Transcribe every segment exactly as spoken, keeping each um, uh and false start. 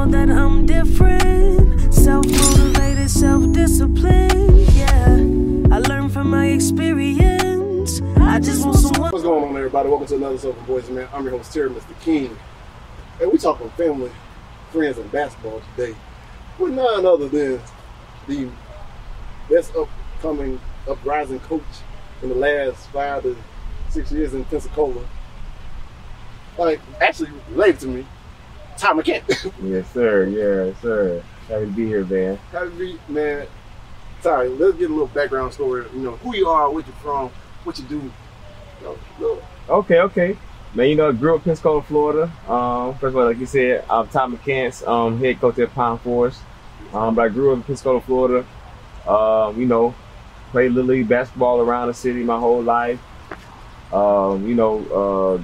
know that I'm different. Self-motivated, self-disciplined, yeah. I learned from my experience. I just want someone. What's going on, everybody? Welcome to another episode of Boys and Man. I'm your host, Terry, Mister King. And we talking family, friends, and basketball today. With none other than the best upcoming, uprising coach in the last five to six years in Pensacola. Like, actually related to me, Ty McCants. Yes, sir. Yes, sir. Happy to be here, man. Happy to be, man. Ty, let's get a little background story. You know, who you are, where you're from, what you do. You know, little. Okay, okay. Man, you know, I grew up in Pensacola, Florida. Um, first of all, like you said, I'm Ty McCants, um, head coach at Pine Forest. Um, but I grew up in Pensacola, Florida. Um, you know, played Little League basketball around the city my whole life. Um, you know, uh,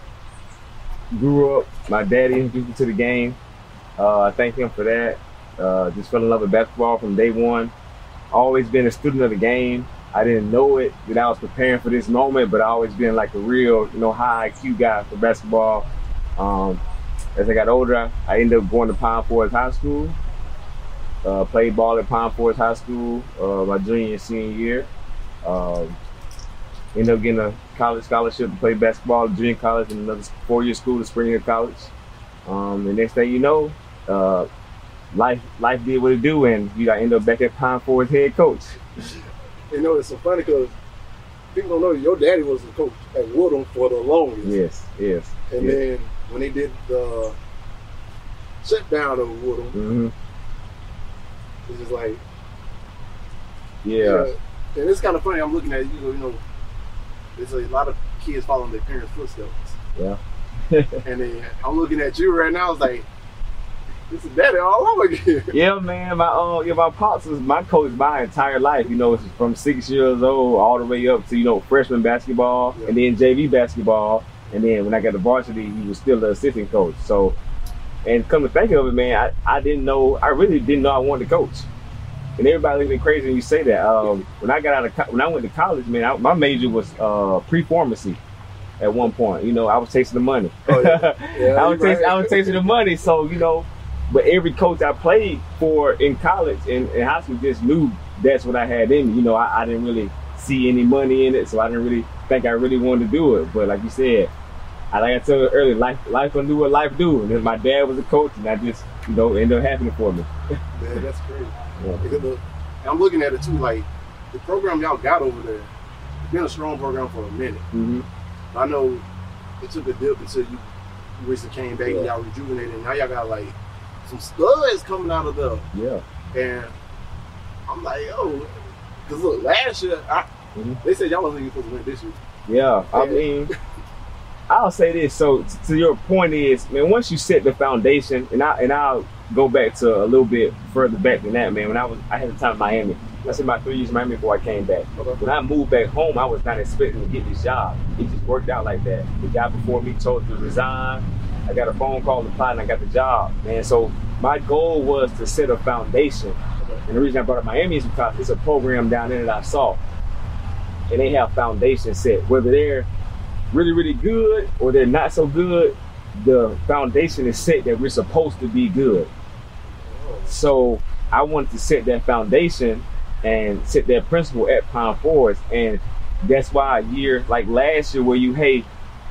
grew up, my daddy introduced me to the game. Uh, I thank him for that. Uh, just fell in love with basketball from day one. Always been a student of the game. I didn't know it that I was preparing for this moment, but I always been like a real, you know, high I Q guy for basketball. Um, as I got older, I ended up going to Pine Forest High School. Uh, played ball at Pine Forest High School uh, my junior and senior year. Um, ended up getting a college scholarship to play basketball at junior college and another four-year school at Spring Hill College. Um, the next thing you know, uh, life life did what it do, and you got end up back at Pine Forest head coach. You know, it's so funny because people don't know your daddy was the coach at Woodham for the longest. Yes, yes. And yes. then when they did the shutdown of Woodham, mm-hmm. it's just like, yeah. You know, and it's kind of funny. I'm looking at you know, you know, there's a lot of kids following their parents' footsteps. Yeah. And then I'm looking at you right now. It's like, this is daddy all over again. Yeah, man. My uh, yeah, my pops was my coach my entire life. You know, from six years old all the way up to you know freshman basketball, yeah. And then J V basketball, and then when I got to varsity, he was still the assistant coach. So, and come to think of it, man, I, I didn't know. I really didn't know I wanted to coach. And everybody looked at me crazy when you say that. Um, when I got out of co- when I went to college, man, I, my major was uh, pre-pharmacy. At one point, you know, I was chasing the money. Oh, yeah. Yeah, I was chasing, right. I was chasing the money. So you know. But every coach I played for in college and in high school just knew that's what I had in me. You know, I, I didn't really see any money in it, so I didn't really think I really wanted to do it. But like you said, I like I told you earlier, life life will do what life do. And then my dad was a coach, and I just, you know, ended up happening for me. Man, that's crazy. Yeah. Because the, I'm looking at it too, like the program y'all got over there, it's been a strong program for a minute. Mm-hmm. I know it took a dip until you recently came back, yeah. And y'all rejuvenated, and now y'all got like some studs coming out of there. Yeah. And I'm like, yo, because look, last year, I, mm-hmm. they said y'all wasn't even supposed to win this year. Yeah, I and, mean, I'll say this. So, t- to your point is, man, once you set the foundation, and, I, and I'll go back to a little bit further back than that, man. When I was, I had the time in Miami. I spent about three years in Miami before I came back. Okay. When I moved back home, I was not expecting to get this job. It just worked out like that. The guy before me told me to resign. I got a phone call, applied, and I got the job, man. So my goal was to set a foundation. Okay. And the reason I brought up Miami is because it's a program down there that I saw. And they have foundation set. Whether they're really, really good or they're not so good, the foundation is set that we're supposed to be good. Oh. So I wanted to set that foundation and set that principle at Pine Forest. And that's why a year like last year where you, hey,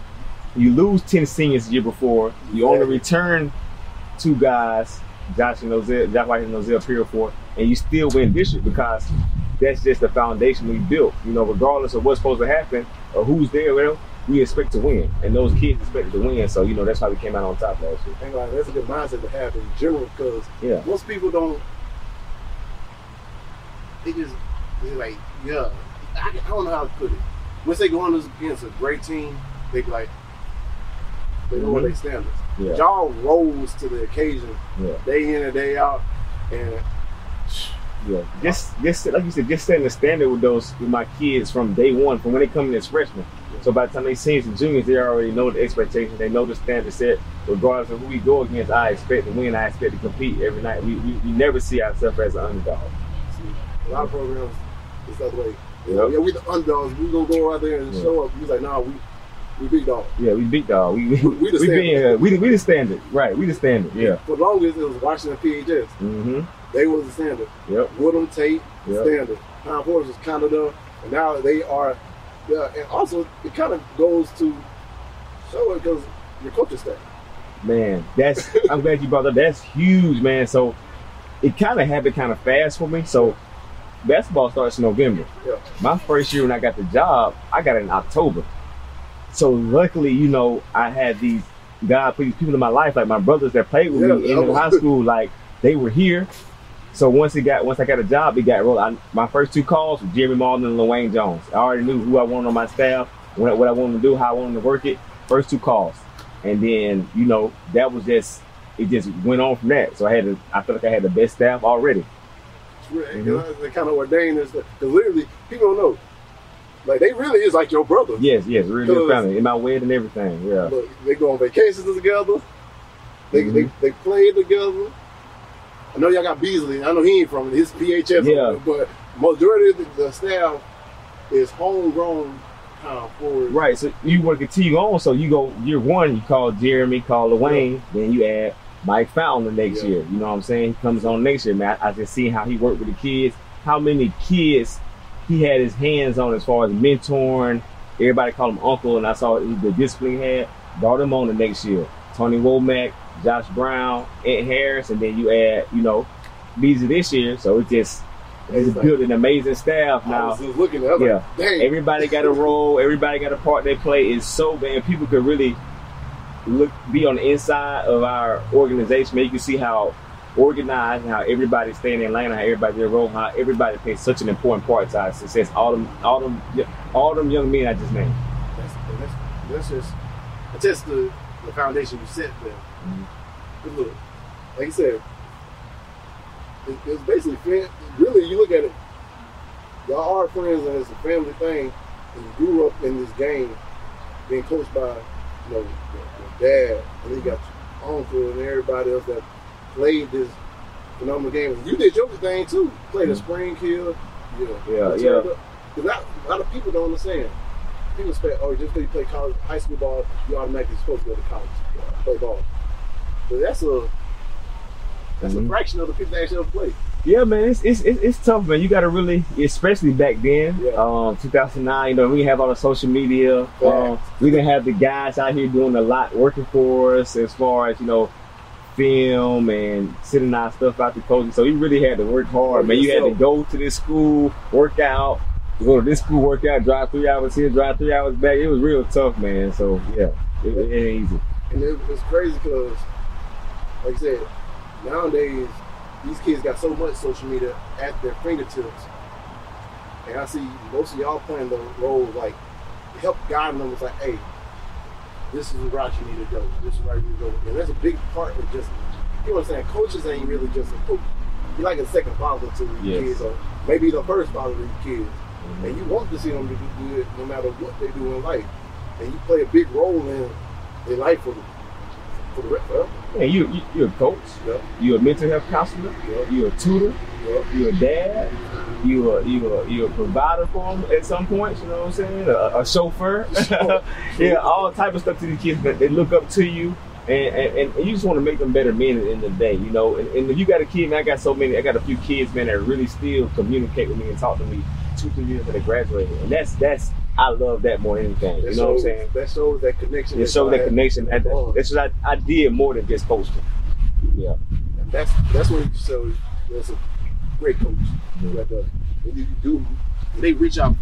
you lose ten seniors the year before. You only return two guys, Josh and Nozell, Josh White and Nozell Pierrefort, and you still win district because that's just the foundation we built. You know, regardless of what's supposed to happen or who's there, well, we expect to win, and those kids expected to win. So you know that's why we came out on top last year. Think like that's a good mindset to have in general because yeah. most people don't. They just they're like, yeah, I, I don't know how to put it. Once they go on against a great team, they be like. They know what they standards. Yeah. Y'all rose to the occasion, yeah. Day in and day out, and yeah, just just like you said, just setting the standard with those with my kids from day one, from when they come in as freshmen. Yeah. So by the time they seniors and juniors, they already know the expectations. They know the standard set. Regardless of who we go against, I expect to win. I expect to compete every night. We we, we never see ourselves as an underdog. See, a lot of programs, it's that way. Yep. Yeah, we the underdogs. We gonna go out there and yeah. show up. He's like, nah, we. We beat dog. Yeah, we beat dog. We we, We- we the we, being, standard. uh, we, we the standard. Right, we the standard. Yeah. For the longest, it was Washington P H S. Mm-hmm. They was the standard. Yep. Woodham, Tate, Yep. standard. Pine Forest was kind of the, and now they are, yeah. And also, it kind of goes to show it because your coaching staff. Man, that's I'm glad you brought that. That's huge, man. So it kind of happened kind of fast for me. So basketball starts in November. Yeah. My first year when I got the job, I got it in October. So luckily, you know, I had these God, these people in my life, like my brothers that played with Yeah, me in that was- high school, like they were here. So once it got, once I got a job, it got rolled. I, my first two calls were Jeremy Malden and LaWayne Jones. I already knew who I wanted on my staff, what, what I wanted to do, how I wanted to work it. First two calls, and then you know that was just it. Just went on from that. So I had, to, I feel like I had the best staff already. It's really, Mhm. you know, they kind of ordained this because literally people don't know. Like they really is like your brother. Yes, yes, really good Cause- family. In my wedding and everything. Yeah. Look, they go on vacations together. They, Mhm. they they play together. I know y'all got Beasley. I know he ain't from his P H S, Yeah. but majority of the, the staff is homegrown power forward. Right. So you want to continue on. So you go year one, you call Jeremy, call LaWayne, then you add Mike Fountain the next Yeah. year. You know what I'm saying? He comes on next year, man. I, I just see how he worked with the kids, how many kids he had his hands on as far as mentoring. Everybody called him uncle, and I saw the discipline he had. Brought him on the next year. Tony Womack, Josh Brown, Ed Harris, and then you add, you know, Beasley this year. So it just it's Exactly. built an amazing staff I now. was just looking at it. Yeah. Like, dang. Everybody got a role. Everybody got a part they play. It's so bad. People could really look, be on the inside of our organization. Man, you can see how organized and how everybody's staying in line, how everybody their role, how everybody plays such an important part to our success. All them, all them, all them young men I just named. That's, that's, that's just that's just the, the foundation you set there. Mhm. But look, like you said, it, it's basically fan- really you look at it. Y'all are friends and it's a family thing. And you grew up in this game, being coached by you know your, your dad, and then you got your uncle and everybody else that played this phenomenal game. You did your thing too. Played at Spring Hill. Yeah, Yeah, You yeah. turned up. 'Cause not, a lot of people don't understand. People expect, oh, just because you play college, high school ball, you automatically supposed to go to college, uh, play ball. But that's a that's Mhm. a fraction of the people that actually ever play. Yeah, man, it's it's it's, it's tough, man. You got to really, especially back then, Yeah. um, two thousand nine. You know, we didn't have all the social media. Um, we didn't have the guys out here doing a lot working for us as far as you know, film and sending our stuff out to coaching. So you really had to work hard, man. You had to go to this school, work out, go to this school, work out, drive three hours here, drive three hours back. It was real tough, man. So yeah, it, it ain't easy. And it, it's crazy because, like I said, nowadays these kids got so much social media at their fingertips, and I see most of y'all playing the role like help guide them. It's like, hey, this is the route you need to go. This is where you need to go. And that's a big part of just, you know what I'm saying? Coaches ain't really just a coach. You're like a second father to these Yes. kids, or maybe the first father to these kids. And you want to see them to do good no matter what they do in life. And you play a big role in their life for the, for the rest of them. Yeah, you, you you're a coach. Yeah. You're a mental health counselor. Yeah. You're a tutor. Yeah. You're a dad. You're a, you're a, you're a provider for them at some point. You know what I'm saying? A, a chauffeur. Yeah, all type of stuff to these kids that they look up to you, and, and, and you just want to make them better men at the end of the day. You know, and, and if you got a kid, man, I got so many. I got a few kids, man, that really still communicate with me and talk to me two, three years after they graduated, and that's that's I love that more than anything. You That know what I'm shows- saying? That shows that connection. It shows that connection. And Oh. that's what I, I did more than just coaching. Yeah. And that's that's when you show there's a great coach. Mhm. That does. When you do, when they reach out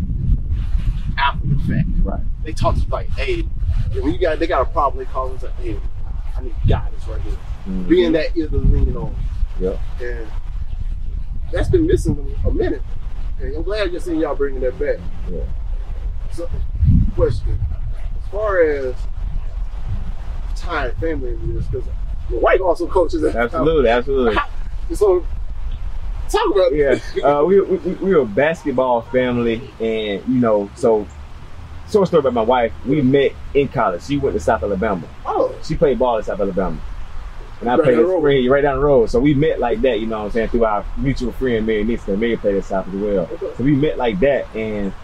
after the fact. Right. They talk to you like, hey, when you got they got a problem, they call them and say, hey, I need guidance right here. Mhm. Being that ear to lean on. Yeah. And that's been missing a minute. And I'm glad you're seeing y'all bringing that back. Yeah. So, question: as far as tying family into this, because your wife also coaches at Absolutely. Absolutely. So, talk about Yeah, uh, we, we we were a basketball family, and you know, so short story about my wife. We met in college. She went to South Alabama. Oh, She played ball at South Alabama, and I Right played down at the road. Spring, right down the road. So we met like that. You know what I'm saying? Through our mutual friend Mary Nixon. Mary played at South as well. Okay. So we met like that, and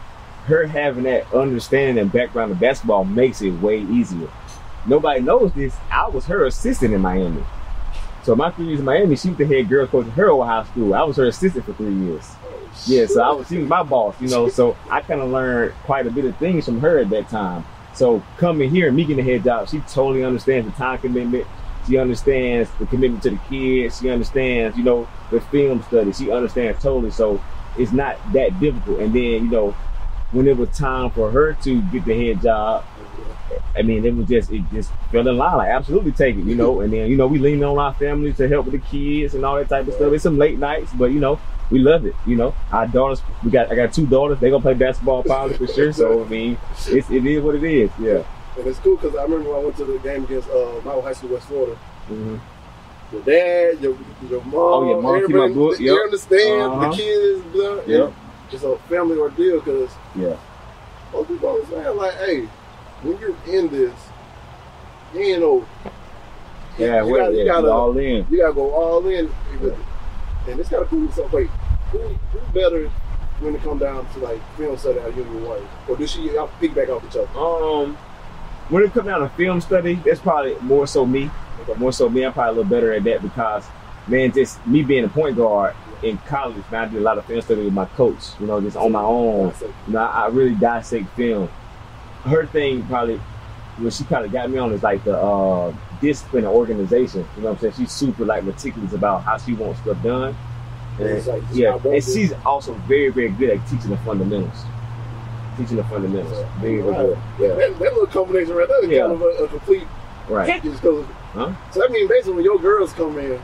her having that understanding and background of basketball makes it way easier. Nobody knows this. I was her assistant in Miami. So my three years in Miami, she was the head girls coach at her old high school. I was her assistant for three years. Yeah, so I was, she was my boss, you know. So I kind of learned quite a bit of things from her at that time. So coming here and me getting a head job, she totally understands the time commitment. She understands the commitment to the kids. She understands, you know, the film study. She understands totally. So it's not that difficult. And then, you know, when it was time for her to get the head job, I mean, it was just, it just fell in line. Like, absolutely take it, you know. And then, you know, we lean on our families to help with the kids and all that type of stuff. It's some late nights, but, you know, we love it, you know. Our daughters, we got, I got two daughters. They gonna play basketball probably for sure. So, I mean, it's, it is what it is, yeah. And it's cool because I remember when I went to the game against uh, my old high school, West Florida. Mm-hmm. Your dad, your, your mom, oh, yeah, mom, everybody, my book. they Yep. understand Uh-huh. the kids. Blah, Yep. It's a family ordeal because Yeah. most people understand, like, hey, when you're in this, you ain't no. Yeah, you well, gotta, yeah, you gotta, all in. You gotta go all in with it. And it's kind of cool. So, wait, who, who better when it come down to like film study out of you and your wife? Or does she y'all piggyback off each other? Um, when it comes down to film study, that's probably more so me. Okay. More so me. I'm probably a little better at that because, man, just me being a point guard in college, man, I did a lot of film study with my coach. You know, just on my own. You know, I, I really dissect film. Her thing probably, what she kind of got me on is like the uh, discipline and organization. You know what I'm saying? She's super like meticulous about how she wants stuff done. And, It's like, yeah, it's not and she's also very, very good at teaching the fundamentals. Teaching the fundamentals. Very, very good. Yeah. That, that little combination right there is Yeah. kind of a, a complete Right. package. Cause, Huh? so that means basically when your girls come in,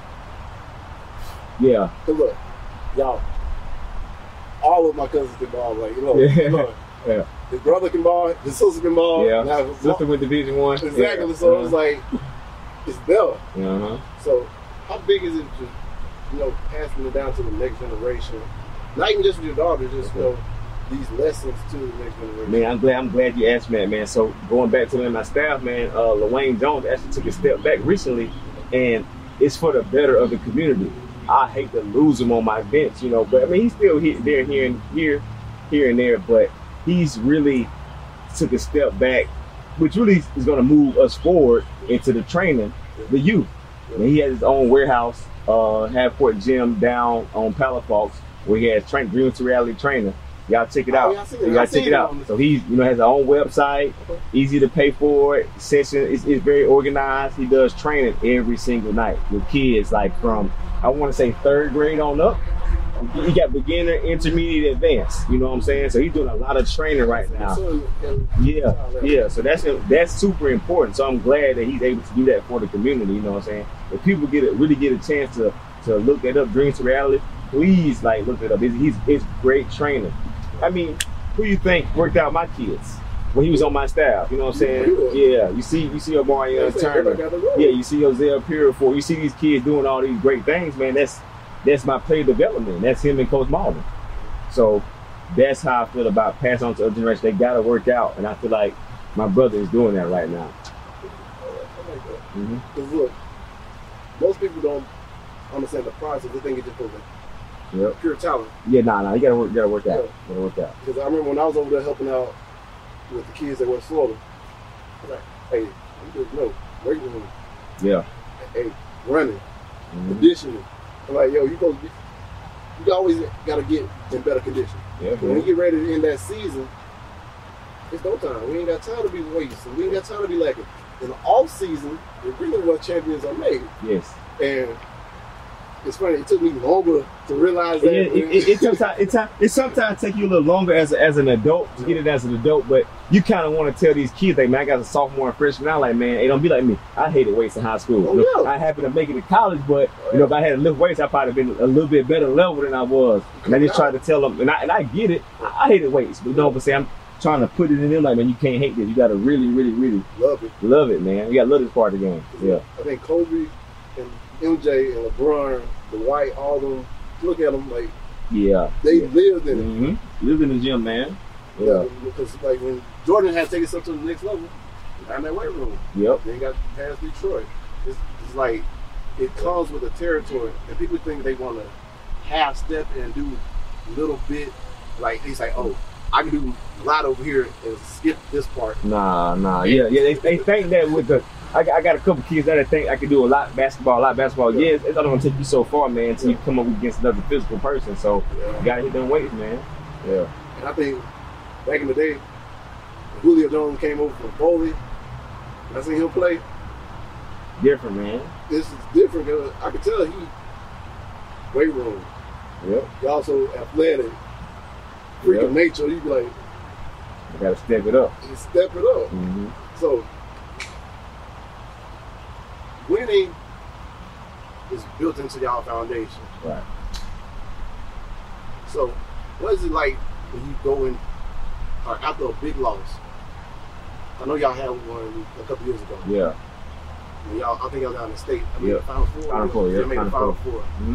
Yeah. cause look, y'all, all of my cousins can ball. Like, you know, Yeah. look, Yeah. his brother can ball, his sister can ball. Yeah. Now his Sister mom- with Division One. exactly. Yeah. So it's like, it's there. Uh-huh. So how big is it to, you know, passing it down to the next generation? Not even just with your daughter, just, you know, these lessons to the next generation. Man, I'm glad I'm glad you asked me that, man. So going back to my staff, man, uh, LaWayne Jones actually took a step back recently, and it's for the better of the community. I hate to lose him on my bench, you know, but I mean he's still here, there, here and here, here and there, but he's really took a step back, which really is going to move us forward into the training, the youth. And he has his own warehouse, uh, half court gym down on Palafox, where he has train dream to reality training. Y'all check it Oh, out. yeah, I see it. You I gotta seen check it it out. on the- So he's, you know, has his own website, Okay. easy to pay for it. Session is it's very organized. He does training every single night with kids, like from I want to say third grade on up. He got beginner, intermediate, advanced. You know what I'm saying? So he's doing a lot of training right now. So, and- Yeah, yeah. So that's that's super important. So I'm glad that he's able to do that for the community. You know what I'm saying? If people get a, really get a chance to to look that up, Dreams to Reality, please like look it up. It's, he's it's great training. I mean, who you think worked out my kids when he was on my staff? You know what I'm saying? Yeah. You see, you see Omarion Turner. Yeah, you see Hosea Purifoy. You see these kids doing all these great things, man. That's that's my player development. That's him and Coach Marvin. So that's how I feel about passing on to other generation. They gotta work out, and I feel like my brother is doing that right now. Mm-hmm. Because look, most people don't understand the process. They think it just goes like Yep. pure talent. Yeah, nah, nah. You gotta work. You gotta work out. Yeah. You gotta work out. Because I remember when I was over there helping out with the kids at West Florida, I was like, hey, you just know, weight room, Yeah. hey, running, Mm-hmm. conditioning. I'm like, yo, you go, you always gotta get in better condition. Yeah, When we man. get ready to end that season, it's no time. We ain't got time to be wasting. We ain't got time to be lacking. In the off season, it's really what champions are made. Yes. And it's funny, it took me longer to realize that. It, it, it, it, sometimes, it, time- it sometimes take you a little longer as, a, as an adult to get it as an adult, but you kind of want to tell these kids, like, man, I got a sophomore and freshman now, like, man, hey, don't be like me. I hated weights in high school. Oh, You know, yeah. I happened to make it to college, but, you know, if I had to lift weights, I'd probably been a little bit better level than I was. And I just tried to tell them, and I, and I get it, I, I hated weights, but you know, but say, I'm trying to put it in them, like, man, you can't hate this. You got to really, really, really Love it. love it, man. You got to love this part of the game. Yeah. I think Kobe and M J and LeBron, the White, all them, look at them like Yeah. they yeah. lived in it. Mm-hmm. Lived in the gym, man. Yeah. Because like when Jordan had to take us up to the next level, down that weight room. Yep. Then got past Detroit. It's, it's like it comes with the territory, and people think they want to half step and do a little bit. Like it's like, oh, I can do a lot over here and skip this part. Nah, nah, yeah, yeah. They, they think that with the, I got, I got a couple kids that think I can do a lot basketball, a lot basketball. Yeah, it's, it's not gonna take you so far, man, until yeah. you come up against another physical person. So yeah. you gotta hit them weights, man. Yeah. And I think back in the day, Julio Jones came over from Foley. I seen him play. Different, man. This is different because I could tell he weight room. Yep. He also athletic, freak of nature. You be like, you gotta step it up. You step it up. Mm-hmm. So winning is built into y'all foundation. Right. So what is it like when you go in or after a big loss? I know y'all had one a couple years ago. Yeah. And y'all, I think y'all down in the state. I mean, yeah. the Final Four. Final Four, yeah. They made the Final Four. Four. Mm-hmm.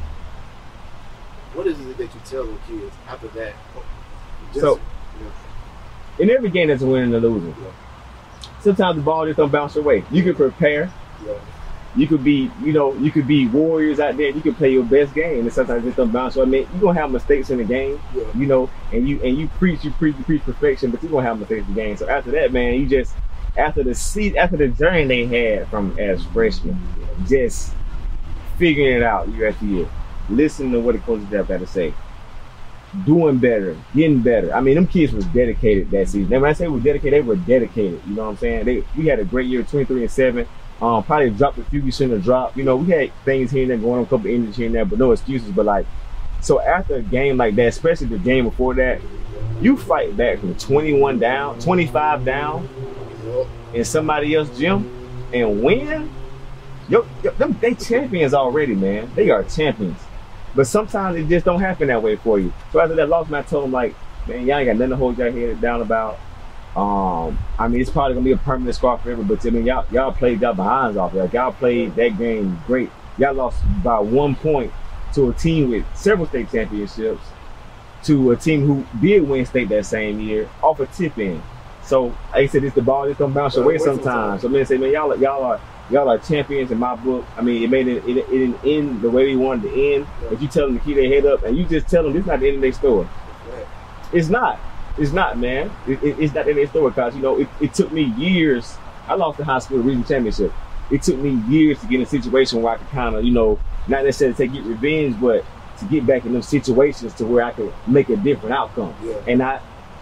What is it that you tell the kids after that? Just, so, you know, in every game, there's a winning and a losing. Yeah. Sometimes the ball just don't bounce your way. You can prepare. Yeah. You could be, you know, you could be warriors out there. You can play your best game, and sometimes it don't bounce. So I mean, you're gonna have mistakes in the game, yeah. you know, and you and you preach, you preach, you preach perfection, but you're gonna have mistakes in the game. So after that, man, you just after the seat, after the journey they had from as freshmen, just figuring it out year after year, listening to what the coaches have got to say, doing better, getting better. I mean, them kids was dedicated that season. And when I say we're dedicated, they were dedicated. You know what I'm saying? They we had a great year, twenty-three and seven. Um, probably dropped a few we shouldn't have dropped. You know, we had things here and there going on, a couple of injuries here and there, but no excuses. But like, so after a game like that, especially the game before that, you fight back from twenty-one down, twenty-five down, in somebody else's gym and win. Yo, yo them, they champions already, man. They are champions. But sometimes it just don't happen that way for you. So after that loss, man, I told them like, man, y'all ain't got nothing to hold your head down about. Um, I mean, it's probably gonna be a permanent scar forever, but I mean, y'all y'all played y'all behinds off. Like y'all played that game great. Y'all lost by one point to a team with several state championships, to a team who did win state that same year off a tip in. So like I said, it's the ball just gonna bounce away sometimes. So man, say man, y'all y'all are y'all are champions in my book. I mean, it made it it, it didn't end the way we wanted to end. If you tell them to keep their head up, and you just tell them this is not the end of their story. It's not. It's not, man. It, it, it's not in their story, because, you know, it, it took me years. I lost the high school regional championship. It took me years to get in a situation where I could kind of, you know, not necessarily take get revenge, but to get back in those situations to where I could make a different outcome. Yeah. And I,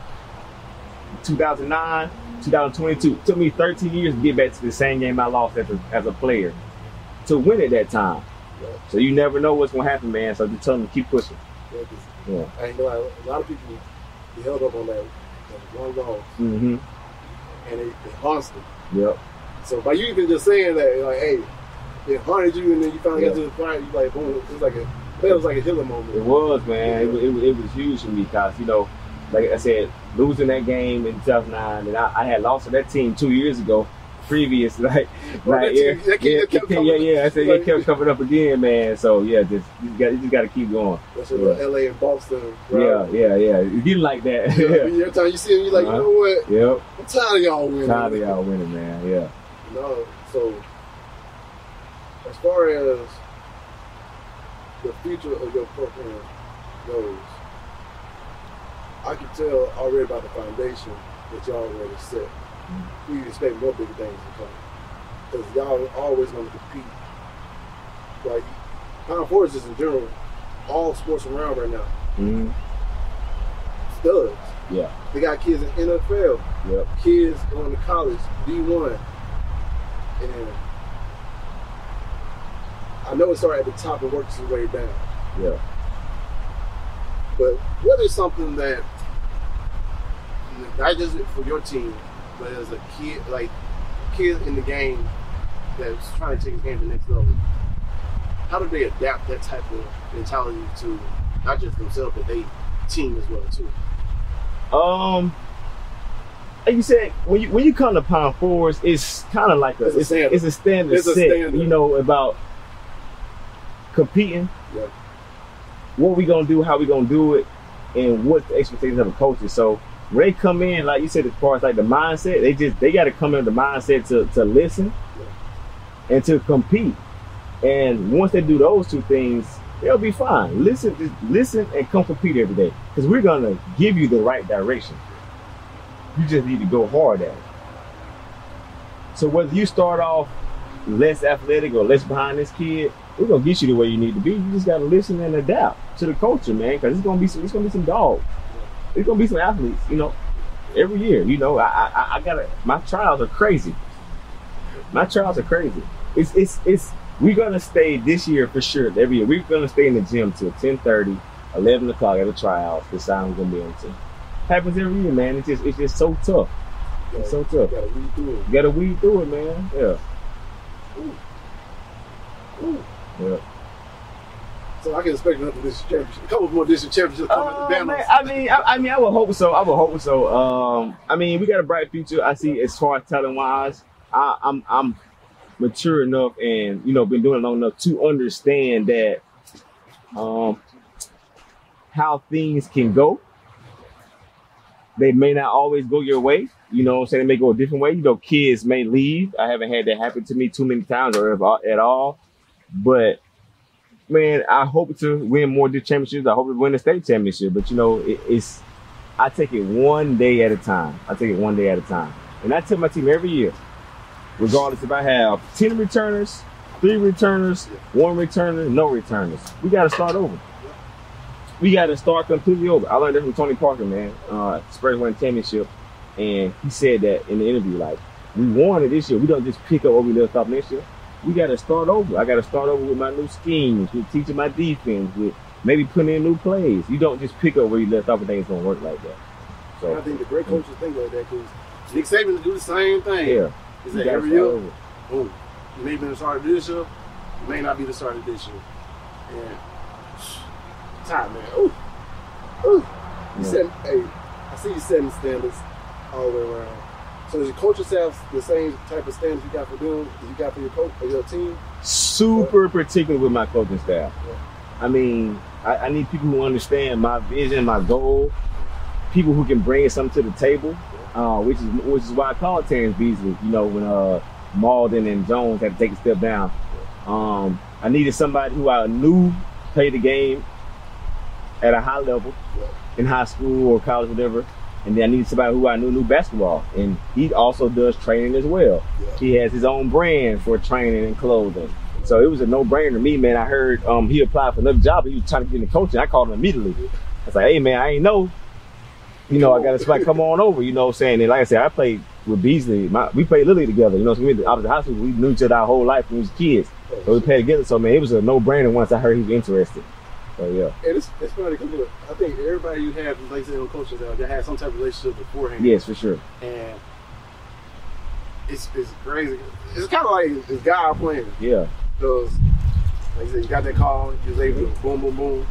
two thousand nine, two thousand twenty-two, it took me thirteen years to get back to the same game I lost as a, as a player to win at that time. Yeah. So you never know what's going to happen, man. So just tell them to keep pushing. Yeah, yeah. I know a lot of people be held up on that, that one loss, mm-hmm. and it, it haunts them. Yep. So by you even just saying that, like, hey, it haunted you, and then you finally yeah. got to the fight, you like, boom, it was like a, it was like a healing moment. It was, man. Yeah. It, it, it was huge for me, because, you know, like I said, losing that game in two thousand nine, and I, I had lost to that team two years ago. Previous, like, well, like that yeah, team, that keep, yeah, that kept yeah, yeah, yeah. I said like, it kept coming up again, man. So yeah, just you got, you just got to keep going. That's what yeah. L A and Boston. Right? Yeah, yeah, yeah. It's getting like that. Yeah, every time you see them, you're like, uh-huh. You know what? Yep. I'm tired of y'all winning. Tired of y'all winning, man. Yeah. No, so as far as the future of your program goes, I can tell already about the foundation that y'all already set. We expect more bigger things to come, because y'all are always going to compete. Like Final Four is just in general, all sports around right now. Mm-hmm. Studs. Yeah. They got kids in N F L. Yep. Kids going to college, D one, and I know it started at the top and works its way down. Yeah. But what is something that, not just for your team, but as a kid, like kid in the game that's trying to take his game to the next level, how do they adapt that type of mentality to not just themselves, but they team as well too? Um, like you said, when you when you come to Power Fours, it's kind of like a it's a it's, standard. it's a standard It's a set. standard. You know, about competing. Yeah. What we gonna do, how we gonna do it, and what the expectations of the coaches. So when they come in, like you said, as far as like the mindset, they just they got to come in with the mindset to to listen Yeah. and to compete. And once they do those two things, they'll be fine. Listen, just listen and come compete every day. Because we're gonna give you the right direction. You just need to go hard at it. So whether you start off less athletic or less behind this kid, we're gonna get you to where you need to be. You just gotta listen and adapt to the culture, man. Because it's gonna be some, it's gonna be some dogs. It's gonna be some athletes, you know. Every year, you know, I, I, I gotta. My trials are crazy. My trials are crazy. It's, it's, it's. We're gonna stay this year for sure. Every year, we're gonna stay in the gym till ten thirty, eleven o'clock at the tryouts. Decide we're gonna be on the team. Happens every year, man. It's just, it's just so tough. It's so tough. You gotta weed through it. You gotta weed through it, man. Yeah. Ooh. Ooh. Yeah. So I can expect another district championship, a couple more district championships coming Uh, to Bama. man, I mean, I, I mean, I would hope so. I would hope so. Um, I mean, we got a bright future. I see as far as talent wise. I, I'm, I'm mature enough, and you know, been doing it long enough to understand that um, how things can go. They may not always go your way. You know what I'm saying? They may go a different way. You know, kids may leave. I haven't had that happen to me too many times or at all. But man, I hope to win more district championships. I hope to win the state championship. But you know, it, it's I take it one day at a time. I take it one day at a time. And I tell my team every year, regardless if I have ten returners, three returners, one returner, no returners, we got to start over. We got to start completely over. I learned that from Tony Parker, man. Uh, Spurs won championship, and he said that in the interview, like, we won it this year. We don't just pick up where we left off next year. We got to start over. I got to start over with my new schemes, with teaching my defense, with maybe putting in new plays. You don't just pick up where you left off and things don't work like that. So I think the great coaches think like that because Nick Saban do the same thing. Yeah. He said every year, boom, you may be the starter this year, you may not be the starter this year. And time, man. Ooh. Ooh. You Yeah. said, hey, I see you setting standards all the way around. So does your coaching staff the same type of standards you got for them that you got for your coach or your team? Super particular with my coaching staff. Yeah. I mean, I, I need people who understand my vision, my goal, people who can bring something to the table, uh, which is which is why I call it Terrence Beasley. You know, when uh, Malden and Jones had to take a step down, um, I needed somebody who I knew played the game at a high level Yeah. in high school or college, whatever. And then I needed somebody who I knew knew basketball, and he also does training as well. Yeah. He has his own brand for training and clothing. So it was a no-brainer to me, man. I heard um, he applied for another job, but he was trying to get into coaching. I called him immediately. I was like, hey, man, I ain't know. You know, I got a spot, come on over, you know what I'm saying? And like I said, I played with Beasley. My, we played Little League together, you know, so we went to opposite high school. We knew each other our whole life when we was kids. So we played together. So, man, it was a no-brainer once I heard he was interested. So, yeah. And it's, it's funny because look, I think everybody you have, like I said, on coaching staff, they had some type of relationship beforehand. Yes, for sure. And it's, it's crazy. It's kind of like this guy playing. Yeah. Because, like you said, you got that call, you was able to boom, boom, boom.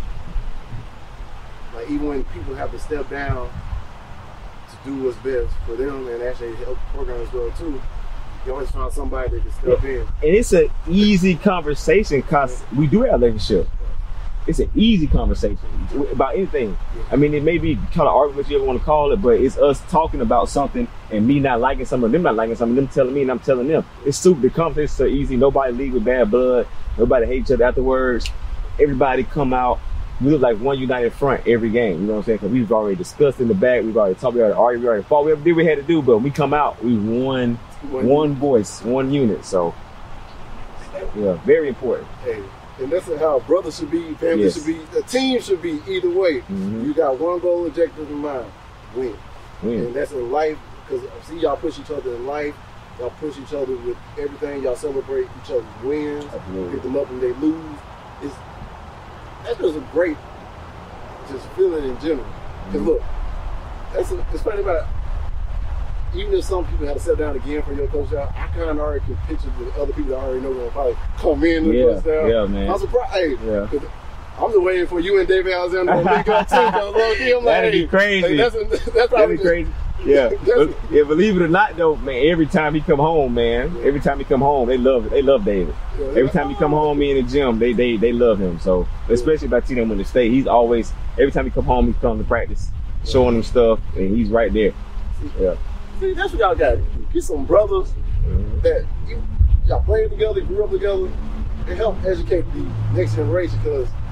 Like, even when people have to step down to do what's best for them and actually help the program as well, too, you always find somebody that can step Yeah. in. And it's an easy conversation because we do have a relationship. It's an easy conversation about anything. I mean, it may be kind of argument you ever want to call it, but it's us talking about something and me not liking something, them not liking something, them telling me and I'm telling them. It's super, the conversation's so easy. Nobody leave with bad blood. Nobody hate each other afterwards. Everybody come out. We look like one united front every game. You know what I'm saying? Because we've already discussed in the back. We've already talked. We already argued. We already fought. We did what we had to do. But when we come out, we one, One- one voice, one unit. So, yeah, very important. Hey, and that's how brothers should be, family Yes. should be, a team should be either way. Mhm. You got one goal objective in mind, win. Win. And that's in life, because I see y'all push each other in life. Y'all push each other with everything. Y'all celebrate each other's wins, Absolutely. pick them up when they lose. It's, that's just a great just feeling in general. Because Mhm. look, that's a, it's funny about it. Even if some people had to sit down again for your coach out, I kind of already can picture the other people that I already know going to probably come in and Yeah, coach down. yeah, man. I'm surprised. Hey, Yeah. 'cause I'm just waiting for you and David Alexander to link up too. 'Cause low key, I'm like, That'd be hey, crazy. Like, that's, a, that's That'd probably be crazy. Yeah. That's- But, yeah, believe it or not though, man, every time he come home, man, every time he come home, they love it. They love David. Yeah, Every time he come home, me in the gym, they they they love him. So especially if I see him in the state, he's always every time he come home, he comes to practice, showing them stuff, and he's right there. Yeah. See, that's what y'all got. Get some brothers that you, y'all played together, grew up together, and help educate the next generation. Because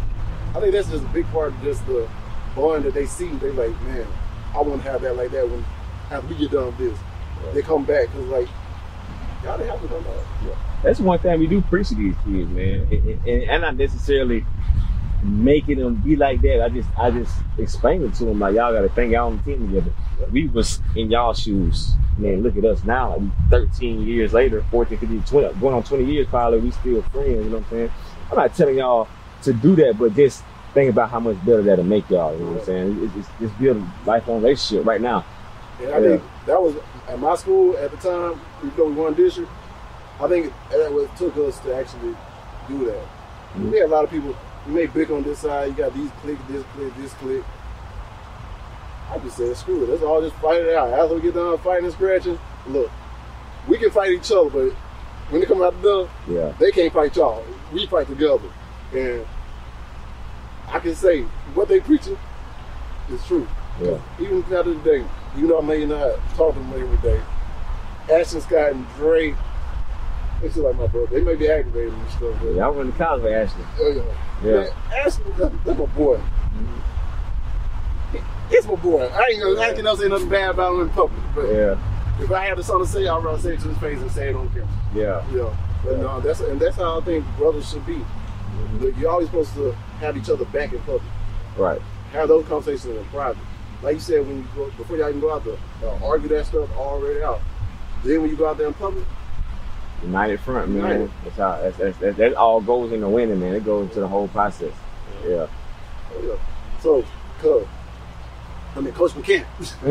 I think that's just a big part of just the bond that they see. They like, man, I want to have that like that when after we get done with this. Yeah. They come back because like, y'all didn't have to done that. Yeah. That's one thing we do preach to these kids, man, and, and, and not necessarily making them be like that. I just, I just explain it to them like, y'all got to think y'all on the team together. We was in y'all shoes. Man, look at us now. Like thirteen years later, fourteen, fifteen, twenty, going on twenty years probably, we still friends, you know what I'm saying? I'm not telling y'all to do that, but just think about how much better that'll make y'all, you know what I'm saying? It's, it's, it's build a lifelong relationship right now. And I yeah. think that was, at my school at the time, even though we won district, I think that what took us to actually do that. Mm-hmm. We had a lot of people, you may big on this side, you got these click, this click, this click. I just said, screw it, let's all just fight it out. After we get done fighting and scratching, look, we can fight each other, but when they come out the door, yeah. they can't fight y'all. We fight together. And I can say, what they preaching is true. Yeah. Even out of the day, even though I may not talk to them every day, Ashton Scott and Dre, they still like my brother. They may be aggravated and stuff. But yeah, I went to college with Ashton. Oh, yeah. Yeah. Man, Ashton, that's, that's my boy. Mm-hmm. It's my boy. I ain't gonna, I ain't gonna say nothing bad about him in public, but yeah. if I had something to say, I'd rather say it to his face and say it on camera. Yeah. Yeah. But yeah. no, that's and that's how I think brothers should be. Mm-hmm. You're always supposed to have each other back in public. Right. Have those conversations in private. Like you said, when you go, before y'all even go out there, uh, argue that stuff already out. Then when you go out there in public, united front, man. United. That's how that's, that's, that, that all goes into winning, man. It goes into the whole process. Yeah. Oh, yeah. So, cuz, I mean, Coach McCann,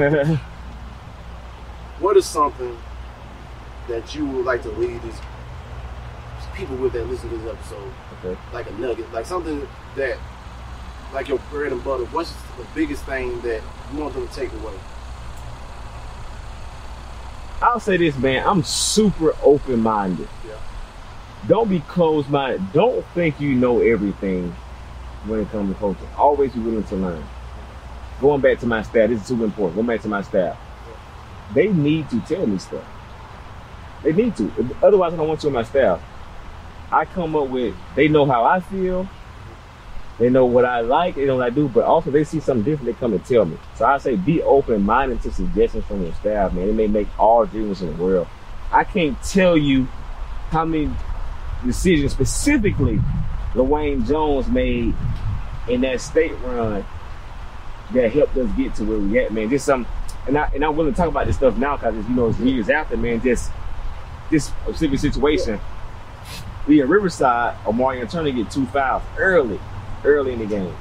what is something that you would like to leave these people with that listen to this episode? Okay. Like a nugget, like something that, like your bread and butter. What's the biggest thing that you want them to take away? I'll say this, man. I'm super open-minded. Yeah. Don't be closed-minded. Don't think you know everything when it comes to coaching. Always be willing to learn. Going back to my staff, this is super important. Going back to my staff. They need to tell me stuff. They need to. Otherwise, I don't want you on my staff. I come up with, they know how I feel. They know what I like, they know what I do, but also they see something different, they come and tell me. So I say be open-minded to suggestions from your staff, man. It may make all difference in the world. I can't tell you how many decisions specifically LaWayne Jones made in that state run that helped us get to where we at, man. Just some, and I and I'm willing to talk about this stuff now because you know it's years after, man. Just this specific situation. We at Riverside, Omarion Turner get two fouls early, early in the game.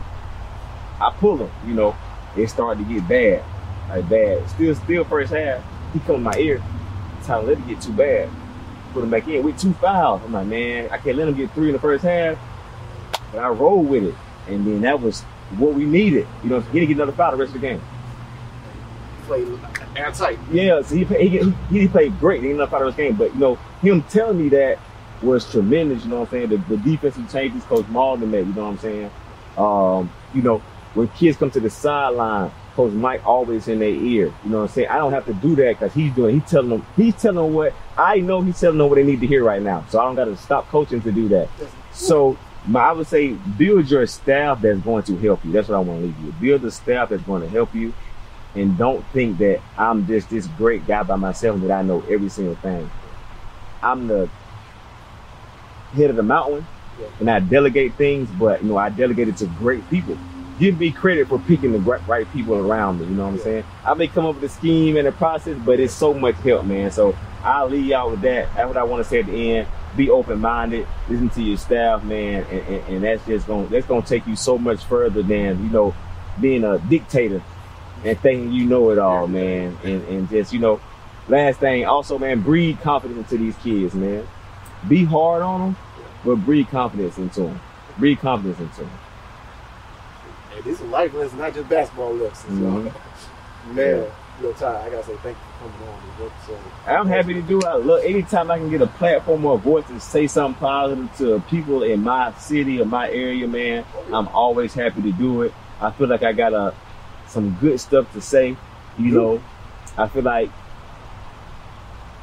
I pull him, you know, it started to get bad, like bad. Still, still first half, he come in my ear, trying to let it get too bad. Put him back in with two fouls. I'm like, man, I can't let him get three in the first half. But I rolled with it, and then that was what we needed. You know, he didn't get another foul the rest of the game. Played airtight. Yeah, so he he, he, he played great. He didn't get another foul the rest of the game. But you know, him telling me that was tremendous. You know what I'm saying? The, the defensive changes Coach Malden made. You know what I'm saying? Um, you know, when kids come to the sideline, Coach Mike always in their ear. You know what I'm saying? I don't have to do that because he's doing. He's telling them. He's telling them what I know. He's telling them what they need to hear right now. So I don't got to stop coaching to do that. So my, I would say build your staff that's going to help you. That's what I want to leave you. Build a staff that's going to help you, and don't think that I'm just this great guy by myself and that I know every single thing. I'm the head of the mountain, yeah. And I delegate things, but you know I delegate it to great people. Give me credit for picking the right, right people around me. You know what I'm saying? I may come up with a scheme and a process, but it's so much help, man. So I'll leave y'all with that. That's what I want to say at the end. Be open-minded. Listen to your staff, man, and, and, and that's just going that's going to take you so much further than you know being a dictator and thinking you know it all, man. And and just you know, last thing, also, man, breed confidence into these kids, man. Be hard on them, but breed confidence into them. Breed confidence into them. Hey, this is life lessons, not just basketball lessons. Mm-hmm. Man, Yeah. you know, Ty, I gotta say thank you for coming on this episode. I'm happy to do it. I love anytime I can get a platform or a voice to say something positive to people in my city or my area, man. I'm always happy to do it. I feel like I got a some good stuff to say. You know, I feel like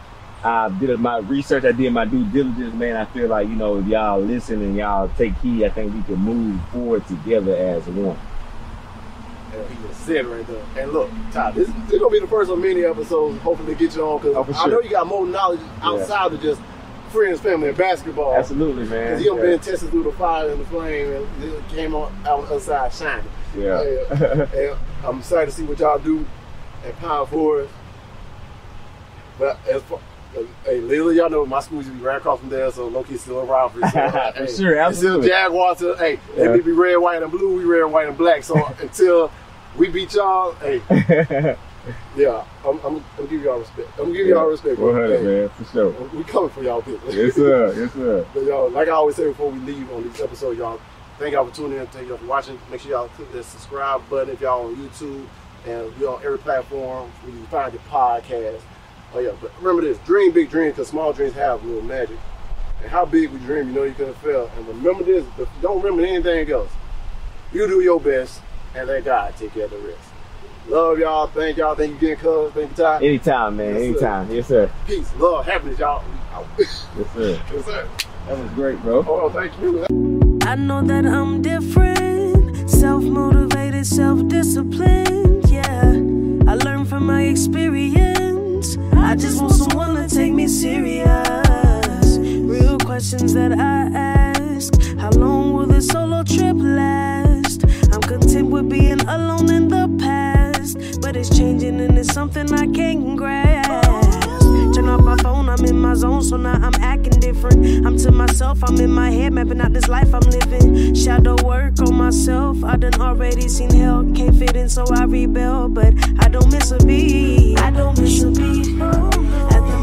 I did my research, I did my due diligence, man. I feel like, you know, if y'all listen and y'all take heed, I think we can move forward together as one. And he just said it right there. And look, Ty, this, this is gonna be the first of many episodes, hopefully to get you on, because Oh, for I sure. know you got more knowledge outside of just friends, family, and basketball. Absolutely, man. Because he done Yeah. been tested through the fire and the flame, and he came on out on the other side shining. Yeah. And, and I'm excited to see what y'all do at Power Forest. But as far, hey, little y'all know my school used to be right across from there, so low key still a rivalry. So, uh, For hey, sure, it's still absolutely. Jaguars. So, hey, Yeah. they be red, white, and blue. We red, white, and black. So until we beat y'all, hey, yeah, I'm, I'm, I'm gonna give y'all respect. I'm gonna give y'all respect. one hundred, Hey, man, for sure. we coming for y'all people. Yes, sir. Yes, sir. But y'all, like I always say before we leave on these episodes, y'all, thank y'all for tuning in. Thank y'all for watching. Make sure y'all click that subscribe button if y'all on YouTube, and we're on every platform where you can find the podcast. Oh yeah, but remember this: dream big dreams, because small dreams have little magic. And how big we dream, you know you can fail. And remember this: don't remember anything else. You do your best, and let God take care of the rest. Love y'all. Thank y'all. Thank you again, cuz. Thank you, Ty. Anytime, man. Yes, sir. Anytime. Yes, sir. Peace, love, happiness, y'all. Yes, sir. Yes, sir. That was great, bro. Oh, thank you. I know that I'm different, self-motivated, self-disciplined, yeah. I learned from my experience. I just want someone to take me serious. Real questions that I ask. How long will this solo trip last? I'm content with being alone in the past, but it's changing and it's something I can't grasp. Turn off my phone, I'm in my zone, so now I'm acting different. I'm to myself, I'm in my head, mapping out this life I'm living. Shadow work on myself, I done already seen hell. Can't fit in, so I rebel, but I don't miss a beat. I don't miss a beat.